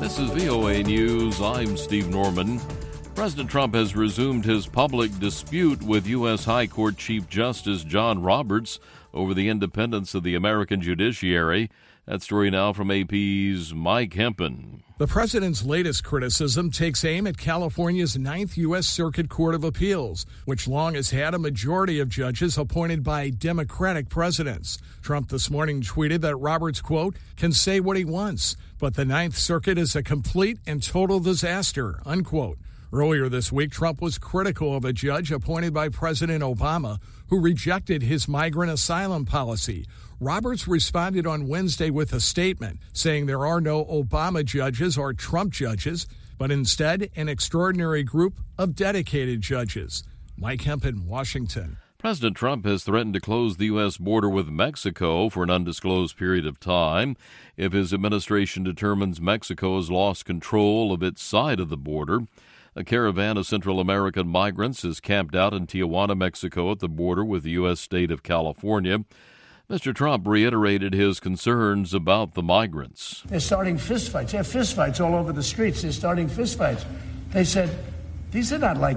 This is VOA News. I'm Steve Norman. President Trump has resumed his public dispute with U.S. High Court Chief Justice John Roberts over the independence of the American judiciary. That story now from AP's Mike Hempen. The president's latest criticism takes aim at California's Ninth U.S. Circuit Court of Appeals, which long has had a majority of judges appointed by Democratic presidents. Trump this morning tweeted that Roberts, quote, can say what he wants, but the Ninth Circuit is a complete and total disaster, unquote. Earlier this week, Trump was critical of a judge appointed by President Obama who rejected his migrant asylum policy. Roberts responded on Wednesday with a statement saying there are no Obama judges or Trump judges, but instead an extraordinary group of dedicated judges. Mike Hempen, Washington. President Trump has threatened to close the U.S. border with Mexico for an undisclosed period of time if his administration determines Mexico has lost control of its side of the border. A caravan of Central American migrants is camped out in Tijuana, Mexico, at the border with the U.S. state of California. Mr. Trump reiterated his concerns about the migrants. They're starting fistfights. They have fistfights all over the streets. They're starting fistfights. They said, these are not like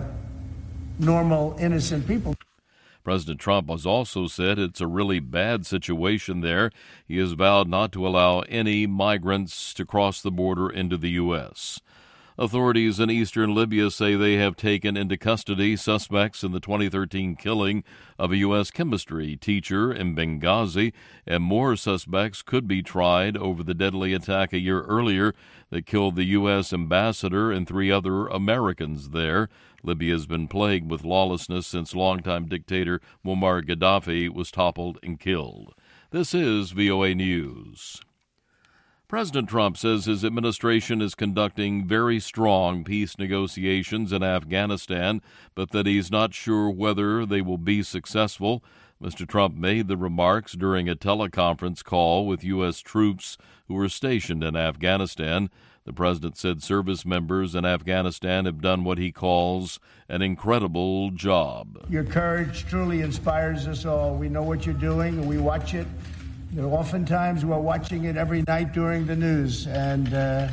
normal, innocent people. President Trump has also said it's a really bad situation there. He has vowed not to allow any migrants to cross the border into the U.S. Authorities in eastern Libya say they have taken into custody suspects in the 2013 killing of a U.S. chemistry teacher in Benghazi, and more suspects could be tried over the deadly attack a year earlier that killed the U.S. ambassador and 3 other Americans there. Libya has been plagued with lawlessness since longtime dictator Muammar Gaddafi was toppled and killed. This is VOA News. President Trump says his administration is conducting very strong peace negotiations in Afghanistan, but that he's not sure whether they will be successful. Mr. Trump made the remarks during a teleconference call with U.S. troops who were stationed in Afghanistan. The president said service members in Afghanistan have done what he calls an incredible job. Your courage truly inspires us all. We know what you're doing, and we watch it. Oftentimes we're watching it every night during the news, and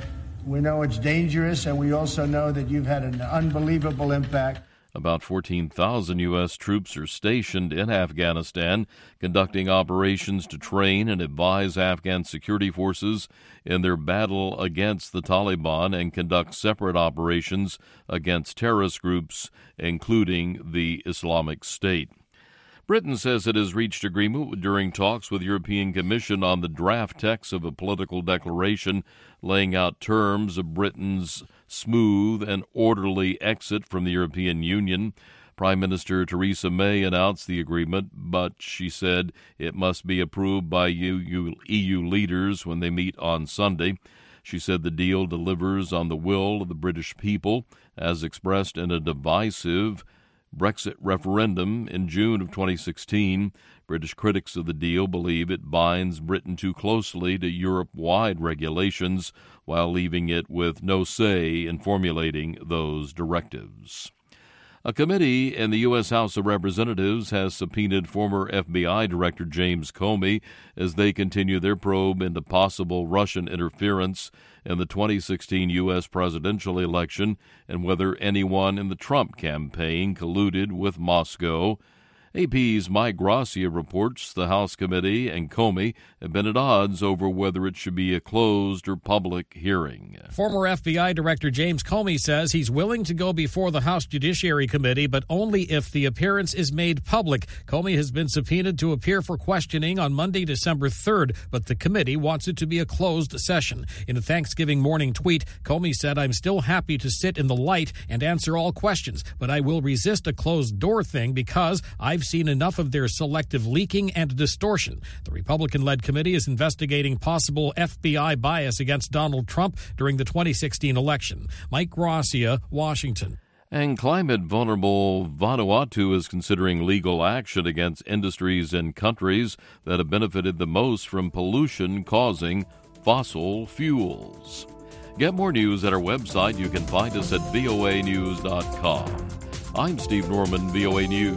we know it's dangerous, and we also know that you've had an unbelievable impact. About 14,000 U.S. troops are stationed in Afghanistan, conducting operations to train and advise Afghan security forces in their battle against the Taliban and conduct separate operations against terrorist groups, including the Islamic State. Britain says it has reached agreement during talks with the European Commission on the draft text of a political declaration laying out terms of Britain's smooth and orderly exit from the European Union. Prime Minister Theresa May announced the agreement, but she said it must be approved by EU leaders when they meet on Sunday. She said the deal delivers on the will of the British people, as expressed in a divisive Brexit referendum in June of 2016. British critics of the deal believe it binds Britain too closely to Europe-wide regulations while leaving it with no say in formulating those directives. A committee in the U.S. House of Representatives has subpoenaed former FBI Director James Comey as they continue their probe into possible Russian interference in the 2016 U.S. presidential election and whether anyone in the Trump campaign colluded with Moscow. AP's Mike Gracia reports the House committee and Comey have been at odds over whether it should be a closed or public hearing. Former FBI Director James Comey says he's willing to go before the House Judiciary Committee, but only if the appearance is made public. Comey has been subpoenaed to appear for questioning on Monday, December 3rd, but the committee wants it to be a closed session. In a Thanksgiving morning tweet, Comey said, "I'm still happy to sit in the light and answer all questions, but I will resist a closed-door thing because I've seen enough of their selective leaking and distortion." The Republican-led committee is investigating possible FBI bias against Donald Trump during the 2016 election. Mike Gracia, Washington. And climate-vulnerable Vanuatu is considering legal action against industries and countries that have benefited the most from pollution causing fossil fuels. Get more news at our website. You can find us at voanews.com. I'm Steve Norman, VOA News.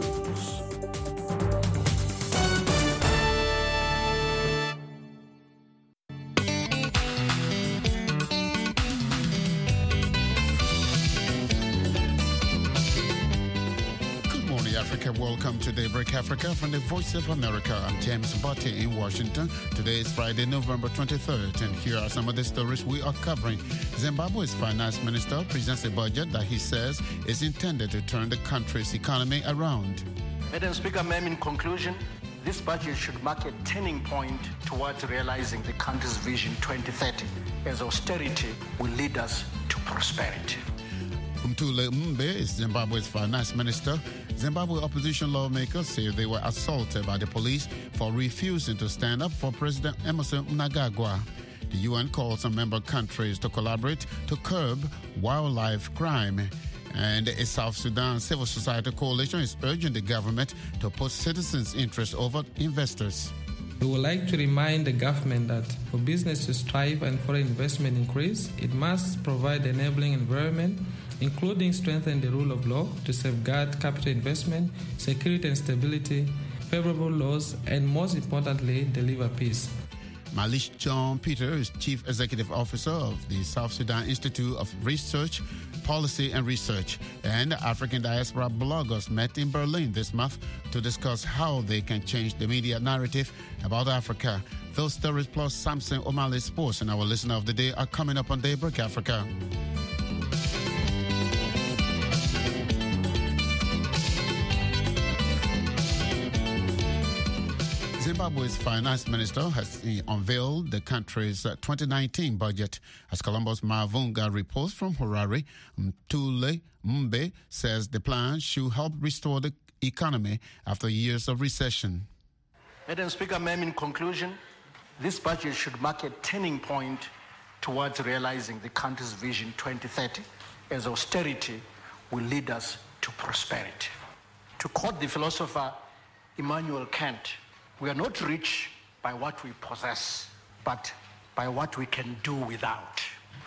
Welcome to Daybreak Africa from the Voice of America. I'm James Botti in Washington. Today is Friday, November 23rd, and here are some of the stories we are covering. Zimbabwe's finance minister presents a budget that he says is intended to turn the country's economy around. Madam Speaker, ma'am, in conclusion, this budget should mark a turning point towards realizing the country's Vision 2030, as austerity will lead us to prosperity. Mthuli Mumbe is Zimbabwe's finance minister. Zimbabwe opposition lawmakers say they were assaulted by the police for refusing to stand up for President Emmerson Mnangagwa. The UN calls on member countries to collaborate to curb wildlife crime. And a South Sudan civil society coalition is urging the government to put citizens' interests over investors. We would like to remind the government that for business to strive and foreign investment increase, it must provide enabling environment, including strengthen the rule of law to safeguard capital investment, security and stability, favorable laws, and most importantly, deliver peace. Malish John Peter is Chief Executive Officer of the South Sudan Institute of Research, Policy and Research, and African diaspora bloggers met in Berlin this month to discuss how they can change the media narrative about Africa. Those stories plus Samson O'Malley Sports and our listener of the day are coming up on Daybreak Africa. Zimbabwe's finance minister has unveiled the country's 2019 budget. As Columbus Mavunga reports from Harare, Mthuli Mumbe says the plan should help restore the economy after years of recession. Madam Speaker, ma'am, in conclusion, this budget should mark a turning point towards realizing the country's Vision 2030, as austerity will lead us to prosperity. To quote the philosopher Immanuel Kant, we are not rich by what we possess, but by what we can do without.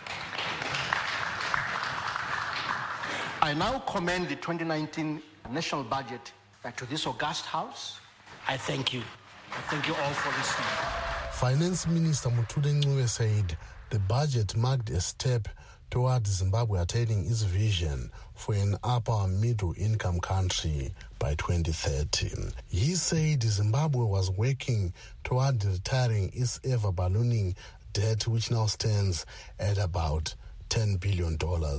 I now commend the 2019 national budget to this august House. I thank you. I thank you all for listening. Finance Minister Mthuli Mumbe said the budget marked a step towards Zimbabwe attaining its vision for an upper middle income country by 2030. He said Zimbabwe was working toward retiring its ever ballooning debt, which now stands at about $10 billion.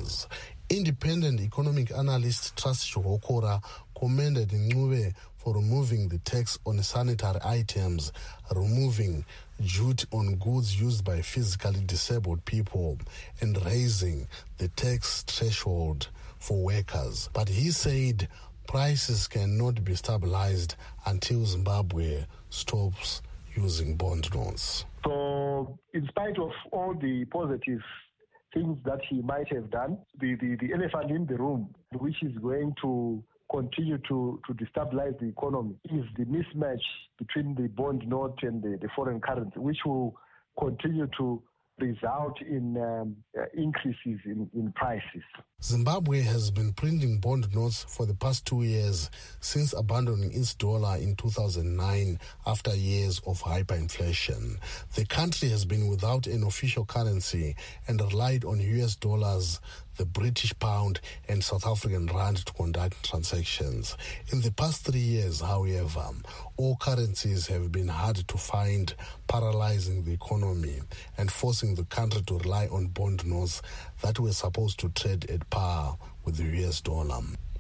Independent economic analyst Trust Chihokora commended Mumbe for removing the tax on sanitary items, removing duty on goods used by physically disabled people, and raising the tax threshold for workers. But he said prices cannot be stabilized until Zimbabwe stops using bond loans. So, in spite of all the positive things that he might have done, the elephant in the room, which is going to continue to destabilize the economy, is the mismatch between the bond note and the foreign currency, which will continue to result in increases in prices. Zimbabwe has been printing bond notes for the past 2 years since abandoning its dollar in 2009 after years of hyperinflation. The country has been without an official currency and relied on US dollars, the British pound and South African rand to conduct transactions. In the past 3 years, however, all currencies have been hard to find, paralyzing the economy and forcing the country to rely on bond notes that were supposed to trade at par with the US dollar.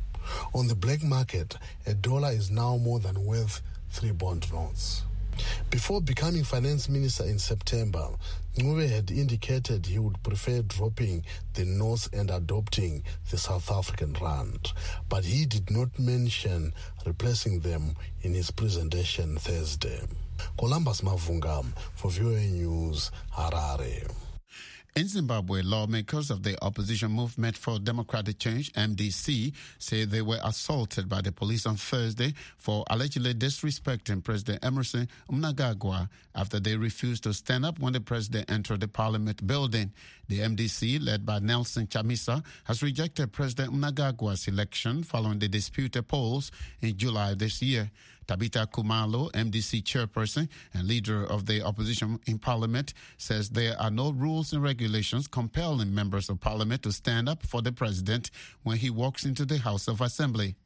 On the black market, a dollar is now more than worth 3 bond notes. Before becoming finance minister in September, Mumbe had indicated he would prefer dropping the notes and adopting the South African rand, but he did not mention replacing them in his presentation Thursday. Columbus Mavunga for VOA News, Harare. In Zimbabwe, lawmakers of the Opposition Movement for Democratic Change, MDC, say they were assaulted by the police on Thursday for allegedly disrespecting President Emmerson Mnangagwa after they refused to stand up when the president entered the parliament building. The MDC, led by Nelson Chamisa, has rejected President Mnangagwa's election following the disputed polls in July this year. Tabitha Kumalo, MDC chairperson and leader of the opposition in parliament, says there are no rules and regulations compelling members of parliament to stand up for the president when he walks into the House of Assembly.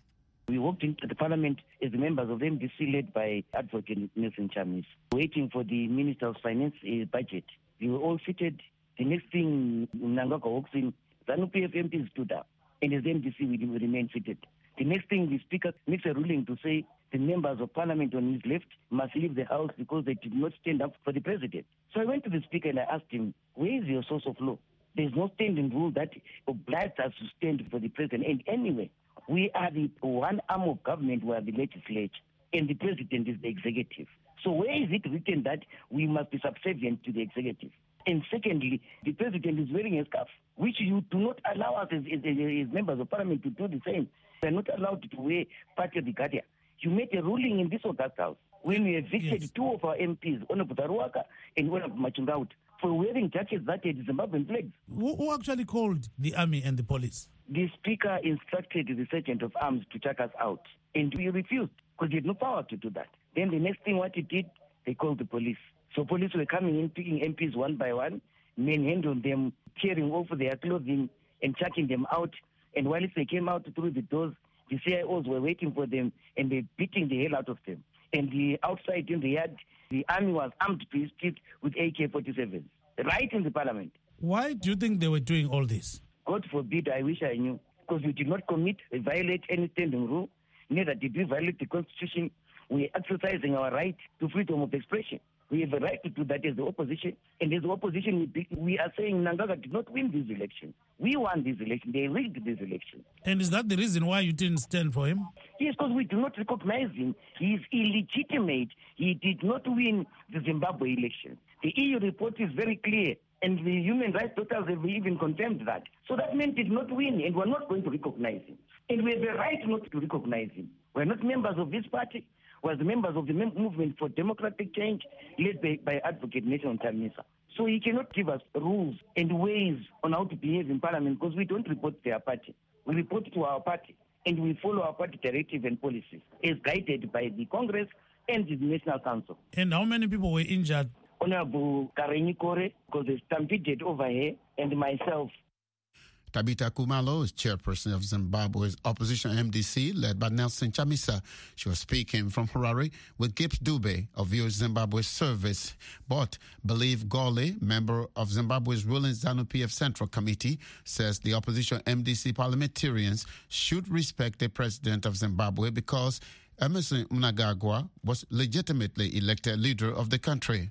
We walked into the parliament as members of the MDC led by Advocate Nelson Chamisa, waiting for the Minister of Finance budget. We were all seated. The next thing, Mnangagwa walks in, ZANU-PF MPs stood up, and as MDC we remain seated. The next thing, the Speaker makes a ruling to say the members of Parliament on his left must leave the House because they did not stand up for the President. So I went to the Speaker and I asked him, where is your source of law? There's no standing rule that obliges us to stand for the President. And anyway, we are the one arm of government, we are the legislature, and the President is the executive. So where is it written that we must be subservient to the executive? And secondly, the President is wearing a scarf, which you do not allow us as members of Parliament to do the same. We are not allowed to wear party of the Guardia. You made a ruling in this August House when we evicted two of our MPs, Honorable Taruaka and Honorable Machingaut, for wearing jackets that had Zimbabwean flags. Who actually called the army and the police? The Speaker instructed the Sergeant of Arms to check us out, and we refused because he had no power to do that. Then the next thing what he did, they called the police. So police were coming in, picking MPs one by one, manhandling them, tearing off their clothing and chucking them out. And while they came out through the doors, the CIOs were waiting for them and they beating the hell out of them. And the outside in the yard, the army was armed to his teeth with AK-47s, right in the parliament. Why do you think they were doing all this? God forbid, I wish I knew. Because we did not violate any standing rule, neither did we violate the Constitution. We are exercising our right to freedom of expression. We have a right to do that as the opposition. And as the opposition, we are saying Mnangagwa did not win this election. We won this election. They rigged this election. And is that the reason why you didn't stand for him? Yes, because we do not recognize him. He is illegitimate. He did not win the Zimbabwe election. The EU report is very clear. And the human rights doctors have even confirmed that. So that man did not win, and we're not going to recognize him. And we have a right not to recognize him. We're not members of this party. We're the members of the Movement for Democratic Change led by Advocate Nelson Chamisa. So he cannot give us rules and ways on how to behave in Parliament because we don't report to their party. We report to our party, and we follow our party directive and policies as guided by the Congress and the National Council. And how many people were injured? Honorable Karenyi Kore, because they stampeded over here, and myself. Tabitha Kumalo is chairperson of Zimbabwe's opposition MDC, led by Nelson Chamisa. She was speaking from Harare with Gibbs Dube of VOA Zimbabwe Service. But Believe Gole, member of Zimbabwe's ruling ZANU-PF Central Committee, says the opposition MDC parliamentarians should respect the president of Zimbabwe because Emmerson Mnangagwa was legitimately elected leader of the country.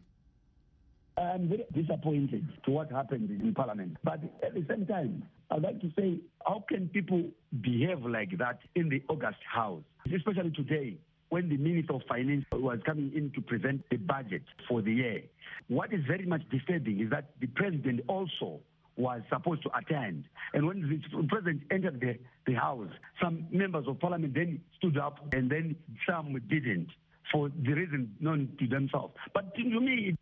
I'm very disappointed to what happened in Parliament. But at the same time, I'd like to say, how can people behave like that in the August House? Especially today, when the Minister of Finance was coming in to present the budget for the year. What is very much disturbing is that the President also was supposed to attend. And when the President entered the House, some members of Parliament then stood up and then some didn't, for the reason known to themselves. But to me,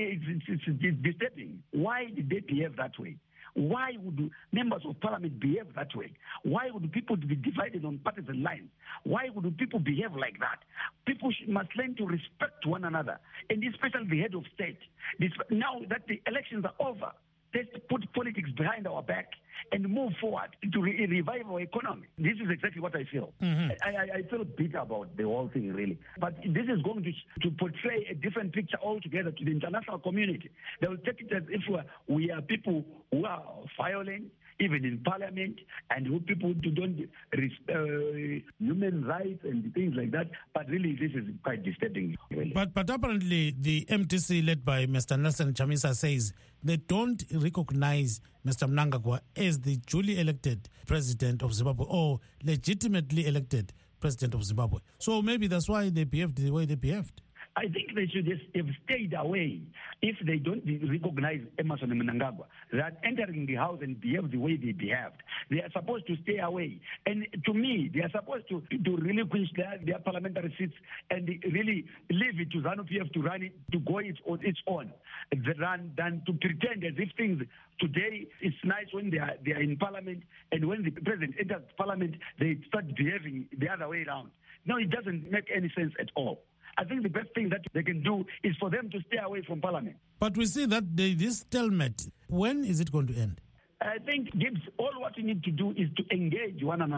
it's disturbing. Why did they behave that way? Why would members of Parliament behave that way? Why would people be divided on partisan lines? Why would people behave like that? People must learn to respect one another, and especially the head of state. Now that the elections are over, let's put politics behind our back and move forward to revive our economy. This is exactly what I feel. Mm-hmm. I feel bitter about the whole thing, really. But this is going to portray a different picture altogether to the international community. They will take it as if we are people who are violent, even in Parliament, and who people who don't respect human rights and things like that. But really, this is quite disturbing. Really. But apparently, the MDC led by Mr. Nelson Chamisa says they don't recognize Mr. Mnangagwa as the duly elected president of Zimbabwe or legitimately elected president of Zimbabwe. So maybe that's why they behaved the way they behaved. I think they should have stayed away if they don't recognize Emmerson Mnangagwa. That entering the house and behave the way they behaved. They are supposed to stay away. And to me, they are supposed to relinquish their parliamentary seats and really leave it to ZANU-PF to run it, to go on its own, than to pretend as if things today it's nice when they are in Parliament, and when the president enters Parliament, they start behaving the other way around. No, it doesn't make any sense at all. I think the best thing that they can do is for them to stay away from Parliament. But we see that this stalemate, when is it going to end? I think, Gibbs, all what we need to do is to engage one another.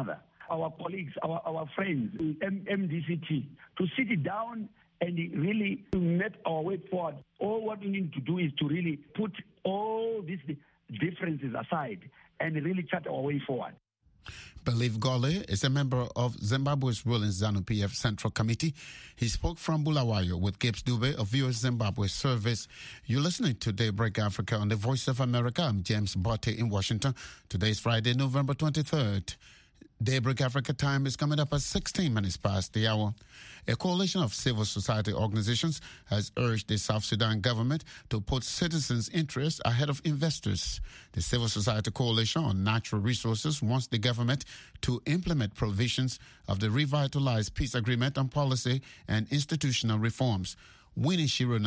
our colleagues, our friends, MDCT, to sit down and really map our way forward. All what we need to do is to really put all these differences aside and really chart our way forward. Believe Gole is a member of Zimbabwe's ruling ZANU-PF Central Committee. He spoke from Bulawayo with Gibbs Dube of US Zimbabwe Service. You're listening to Daybreak Africa on the Voice of America. I'm James Botte in Washington. Today is Friday, November 23rd. Daybreak Africa time is coming up at 16 minutes past the hour. A coalition of civil society organizations has urged the South Sudan government to put citizens' interests ahead of investors. The Civil Society Coalition on Natural Resources wants the government to implement provisions of the revitalized peace agreement on policy and institutional reforms. Winnie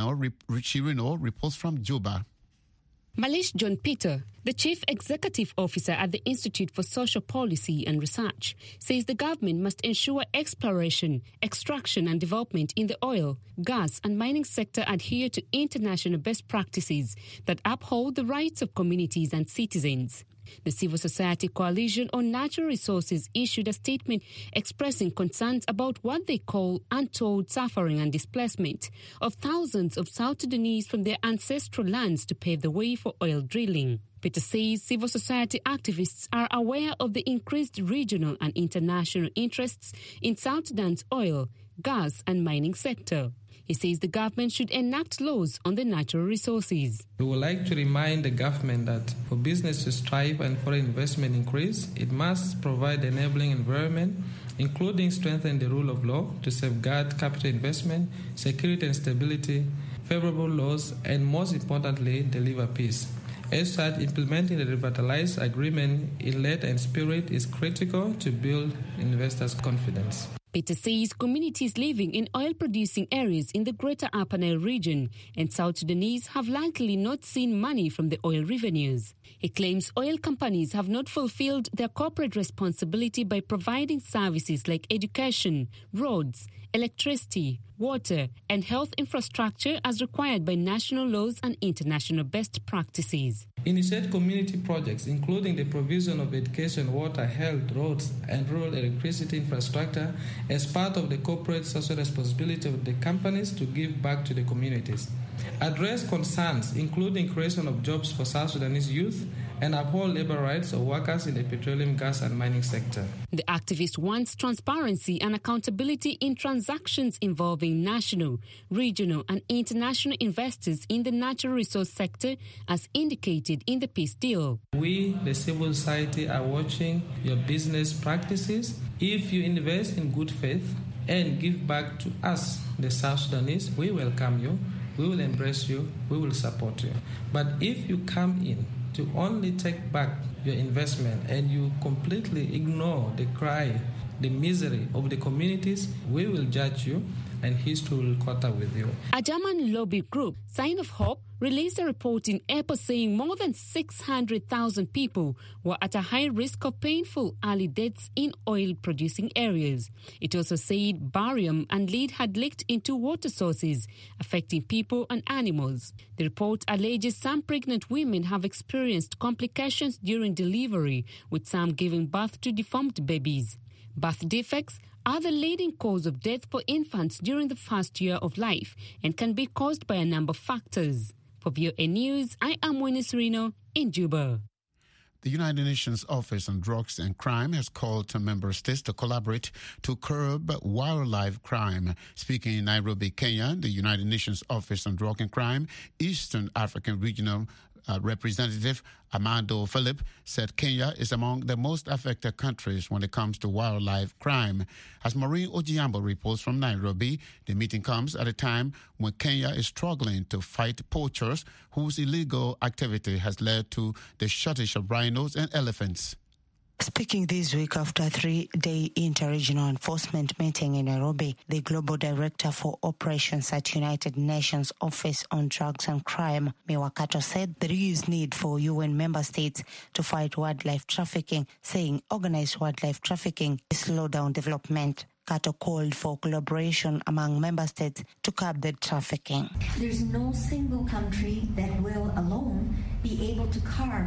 Chirino reports from Juba. Malish John Peter, the Chief Executive Officer at the Institute for Social Policy and Research, says the government must ensure exploration, extraction and development in the oil, gas and mining sector adhere to international best practices that uphold the rights of communities and citizens. The Civil Society Coalition on Natural Resources issued a statement expressing concerns about what they call untold suffering and displacement of thousands of South Sudanese from their ancestral lands to pave the way for oil drilling. Peter says civil society activists are aware of the increased regional and international interests in South Sudan's oil, gas and mining sector. He says the government should enact laws on the natural resources. We would like to remind the government that for business to strive and foreign investment increase, it must provide enabling environment, including strengthen the rule of law to safeguard capital investment, security and stability, favorable laws, and most importantly, deliver peace. As such, implementing the revitalized agreement in letter and spirit is critical to build investors' confidence. Peter says communities living in oil-producing areas in the Greater Upper Nile region and South Sudanese have likely not seen money from the oil revenues. He claims oil companies have not fulfilled their corporate responsibility by providing services like education, roads, electricity, water, and health infrastructure as required by national laws and international best practices. Initiate community projects, including the provision of education, water, health, roads, and rural electricity infrastructure as part of the corporate social responsibility of the companies to give back to the communities. Address concerns, including creation of jobs for South Sudanese youth and uphold labor rights of workers in the petroleum, gas, and mining sector. The activist wants transparency and accountability in transactions involving national, regional, and international investors in the natural resource sector, as indicated in the peace deal. We, the civil society, are watching your business practices. If you invest in good faith and give back to us, the South Sudanese, we welcome you, we will embrace you, we will support you. But if you come in to only take back your investment and you completely ignore the cry, the misery of the communities, we will judge you and history will quarter with you. A German lobby group, Sign of Hope, released a report in April saying more than 600,000 people were at a high risk of painful early deaths in oil-producing areas. It also said barium and lead had leaked into water sources, affecting people and animals. The report alleges some pregnant women have experienced complications during delivery, with some giving birth to deformed babies. Birth defects are the leading cause of death for infants during the first year of life and can be caused by a number of factors. For VOA News, I am Winnie Chirino in Juba. The United Nations Office on Drugs and Crime has called on member states to collaborate to curb wildlife crime. Speaking in Nairobi, Kenya, the United Nations Office on Drugs and Crime, Eastern African Regional Representative Amado Philip said Kenya is among the most affected countries when it comes to wildlife crime. As Maureen Ojiambo reports from Nairobi, the meeting comes at a time when Kenya is struggling to fight poachers whose illegal activity has led to the shortage of rhinos and elephants. Speaking this week after a 3-day inter-regional enforcement meeting in Nairobi, the Global Director for Operations at United Nations Office on Drugs and Crime, Miwa Kato, said there is need for UN member states to fight wildlife trafficking, saying organized wildlife trafficking slows down development. Kato called for collaboration among member states to curb the trafficking. There's no single country that will alone be able to curb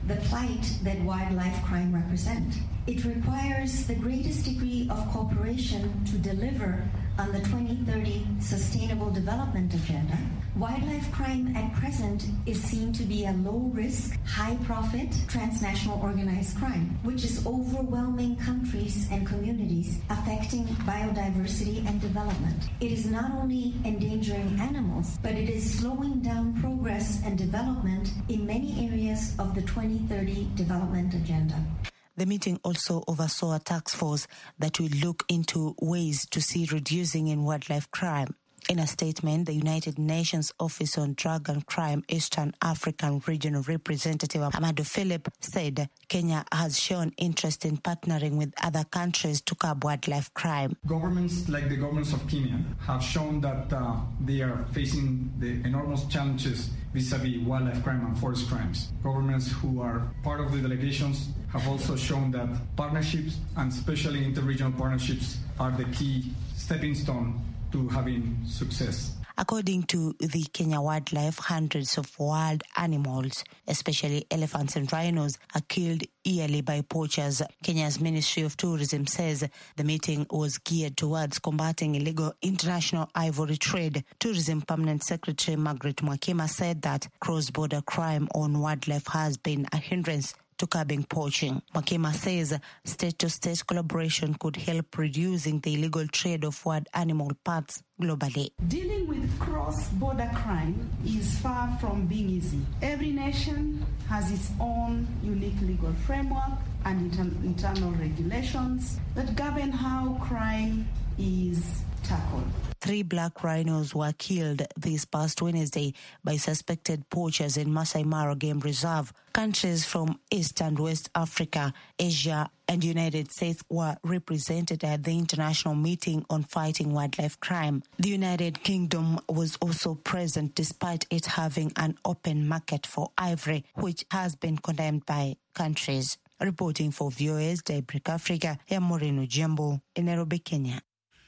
the plight that wildlife crime represent. It requires the greatest degree of cooperation to deliver on the 2030 Sustainable Development Agenda. Wildlife crime at present is seen to be a low-risk, high-profit, transnational organized crime, which is overwhelming countries and communities, affecting biodiversity and development. It is not only endangering animals, but it is slowing down progress and development in many areas of the 2030 Development Agenda. The meeting also oversaw a task force that will look into ways to see reducing in wildlife crime. In a statement, the United Nations Office on Drug and Crime Eastern African Regional Representative Amado Philip said Kenya has shown interest in partnering with other countries to curb wildlife crime. Governments like the governments of Kenya have shown that they are facing the enormous challenges vis-a-vis wildlife crime and forest crimes. Governments who are part of the delegations have also shown that partnerships, and especially interregional partnerships, are the key stepping stone to having success. According to the Kenya Wildlife, hundreds of wild animals, especially elephants and rhinos, are killed yearly by poachers. Kenya's Ministry of Tourism says the meeting was geared towards combating illegal international ivory trade. Tourism Permanent Secretary Margaret Mwakima said that cross-border crime on wildlife has been a hindrance to curbing poaching. Mwakima says state-to-state collaboration could help reducing the illegal trade of wild animal parts globally. Dealing with cross-border crime is far from being easy. Every nation has its own unique legal framework and internal regulations that govern how crime is tackled. 3 black rhinos were killed this past Wednesday by suspected poachers in Masai Mara Game Reserve. Countries from East and West Africa, Asia, and United States were represented at the international meeting on fighting wildlife crime. The United Kingdom was also present despite it having an open market for ivory, which has been condemned by countries. Reporting for VOA's Daybreak Africa, Moreno Jumbo in Nairobi, Kenya.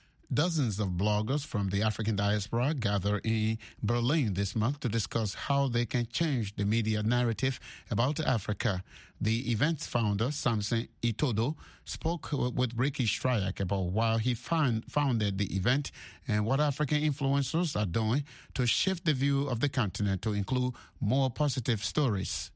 Dozens of bloggers from the African diaspora gather in Berlin this month to discuss how they can change the media narrative about Africa. The event's founder, Samson Itodo, spoke with Ricky Stryak about why he founded the event and what African influencers are doing to shift the view of the continent to include more positive stories.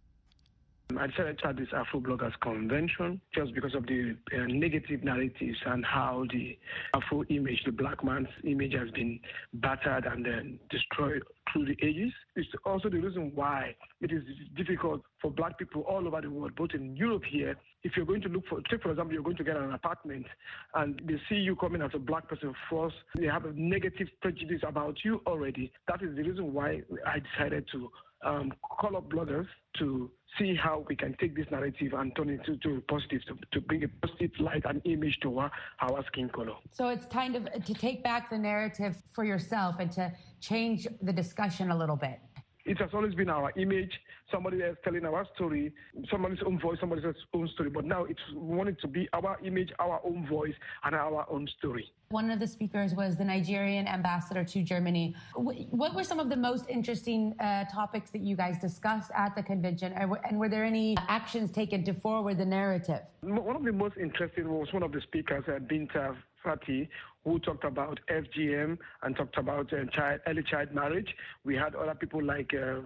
I decided to start this Afro Bloggers Convention just because of the negative narratives and how the Afro image, the black man's image, has been battered and destroyed through the ages. It's also the reason why it is difficult for black people all over the world, both in Europe here. If you're going to look for, take for example, you're going to get an apartment and they see you coming as a black person first, they have a negative prejudice about you already. That is the reason why I decided to call up bloggers to see how we can take this narrative and turn it to positive, to bring a positive light and image to our skin color. So it's kind of to take back the narrative for yourself and to change the discussion a little bit. It has always been our image, somebody else telling our story, somebody's own voice, somebody's own story. But now we want it to be our image, our own voice, and our own story. One of the speakers was the Nigerian ambassador to Germany. What were some of the most interesting topics that you guys discussed at the convention? And were there any actions taken to forward the narrative? One of the most interesting was one of the speakers, Binta Fati, who talked about FGM and talked about early child marriage. We had other people like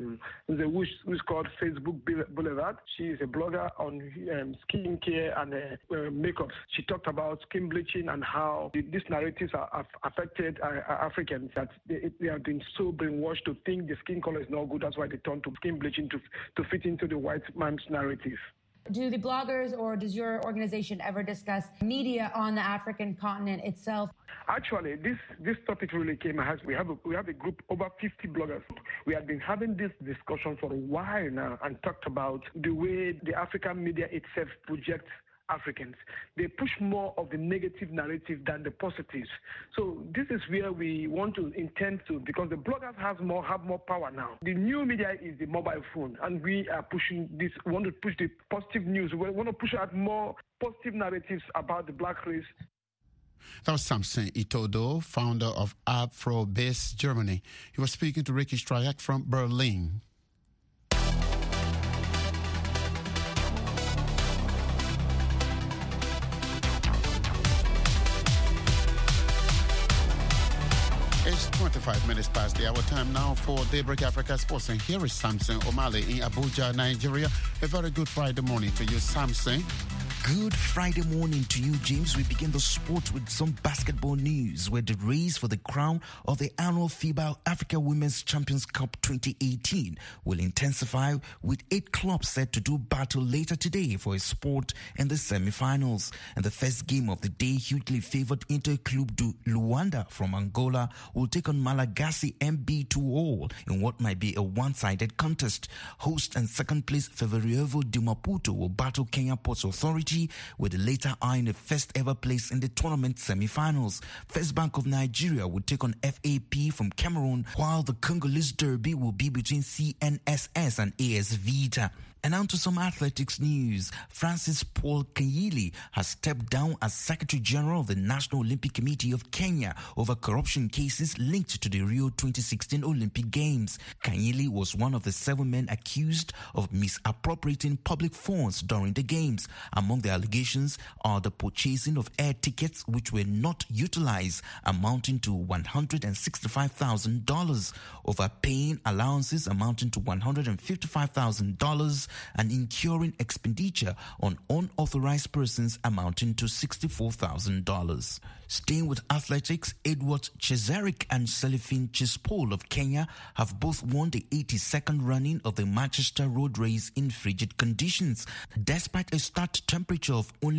who's called Facebook Boulevard. She is a blogger on skin care and makeup. She talked about skin bleaching and how these narratives are affected Africans, that they have been so brainwashed to think the skin color is not good. That's why they turn to skin bleaching to fit into the white man's narrative. Do the bloggers or does your organization ever discuss media on the African continent itself? Actually, this topic really came as we have a group over 50 bloggers. We have been having this discussion for a while now and talked about the way the African media itself projects Africans. They push more of the negative narrative than the positives. So this is where we want to intend to, because the bloggers have more power now. The new media is the mobile phone, and we are pushing this. We want to push the positive news. We want to push out more positive narratives about the black race. That was Samson Itodo, founder of Afro-Base Germany. He was speaking to Ricky Stryak from Berlin. 25 minutes past the hour. Time now for Daybreak Africa Sports. And here is Samson Omale in Abuja, Nigeria. A very good Friday morning to you, Samson. Good Friday morning to you, James. We begin the sport with some basketball news, where the race for the crown of the annual FIBA Africa Women's Champions Cup 2018 will intensify, with 8 clubs set to do battle later today for a spot in the semi-finals. And the first game of the day, hugely favored Interclub du Luanda from Angola will take on Malagasy MB2 in what might be a one-sided contest. Host and second place Feverevo de Maputo will battle Kenya Ports Authority, with the latter eyeing the first ever place in the tournament semi-finals. First Bank of Nigeria will take on FAP from Cameroon, while the Congolese derby will be between CNSS and AS Vita. And on to some athletics news. Francis Paul Kanyili has stepped down as Secretary General of the National Olympic Committee of Kenya over corruption cases linked to the Rio 2016 Olympic Games. Kanyili was one of the 7 men accused of misappropriating public funds during the Games. Among the allegations are the purchasing of air tickets which were not utilized, amounting to $165,000, overpaying allowances amounting to $155,000, and incurring expenditure on unauthorized persons amounting to $64,000. Staying with athletics, Edward Chesarik and Celestine Chispol of Kenya have both won the 82nd running of the Manchester Road Race in frigid conditions. Despite a start temperature of only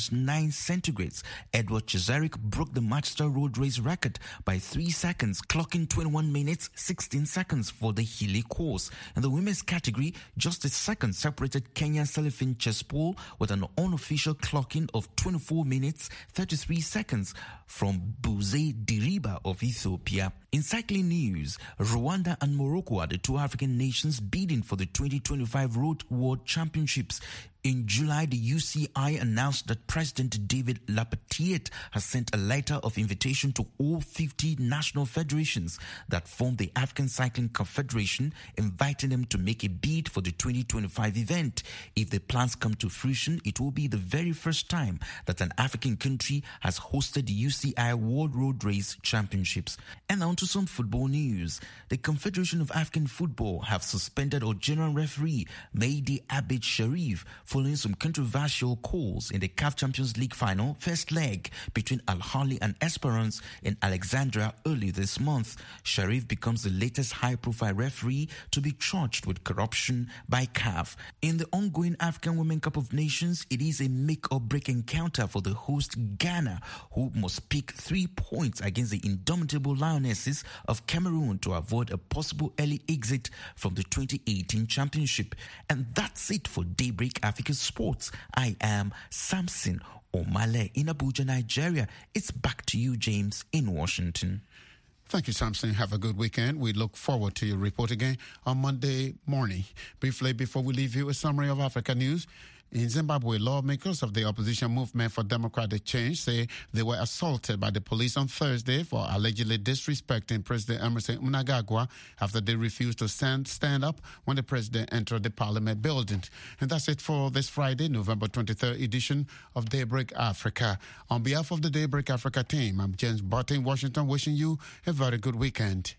-9 centigrades, Edward Chesarik broke the Manchester Road Race record by 3 seconds, clocking 21 minutes 16 seconds for the hilly course. In the women's category, just a second separated Kenyan Celestine Chispol with an unofficial clocking of 24 minutes 33 seconds from Buze Diriba of Ethiopia. In cycling news, Rwanda and Morocco are the 2 African nations bidding for the 2025 Road World Championships. In July, the UCI announced that President David Lapatiet has sent a letter of invitation to all 50 national federations that form the African Cycling Confederation, inviting them to make a bid for the 2025 event. If the plans come to fruition, it will be the very first time that an African country has hosted the UCI World Road Race Championships. And on to some football news. The Confederation of African Football have suspended our general referee, Mehdi Abed Sharif, following some controversial calls in the CAF Champions League final first leg between Al Ahly and Esperance in Alexandria early this month. Sharif becomes the latest high-profile referee to be charged with corruption by CAF. In the ongoing African Women Cup of Nations, it is a make-or-break encounter for the host Ghana, who must pick 3 points against the indomitable Lionesses of Cameroon to avoid a possible early exit from the 2018 championship. And that's it for Daybreak Africa Sports. I am Samson Omale in Abuja, Nigeria. It's back to you, James, in Washington. Thank you, Samson. Have a good weekend. We look forward to your report again on Monday morning. Briefly, before we leave you, a summary of Africa news. In Zimbabwe, lawmakers of the opposition movement for democratic change say they were assaulted by the police on Thursday for allegedly disrespecting President Emmerson Mnangagwa after they refused to stand up when the president entered the parliament building. And that's it for this Friday, November 23rd edition of Daybreak Africa. On behalf of the Daybreak Africa team, I'm James Barton in Washington, wishing you a very good weekend.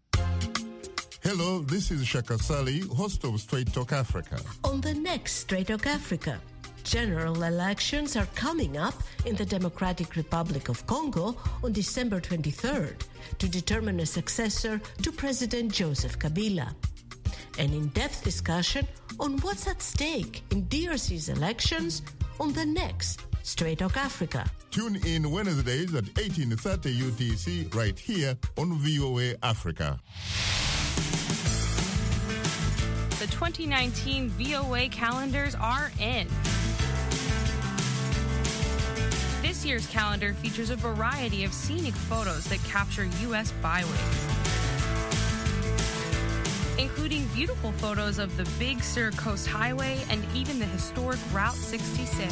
Hello, this is Shaka Sali, host of Straight Talk Africa. On the next Straight Talk Africa, general elections are coming up in the Democratic Republic of Congo on December 23rd to determine a successor to President Joseph Kabila. An in-depth discussion on what's at stake in DRC's elections on the next Straight Talk Africa. Tune in Wednesdays at 18:30 UTC right here on VOA Africa. The 2019 VOA calendars are in. This year's calendar features a variety of scenic photos that capture U.S. byways, including beautiful photos of the Big Sur Coast Highway and even the historic Route 66.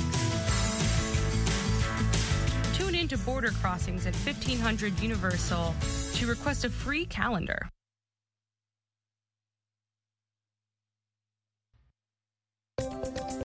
Tune in to Border Crossings at 1500 Universal to request a free calendar.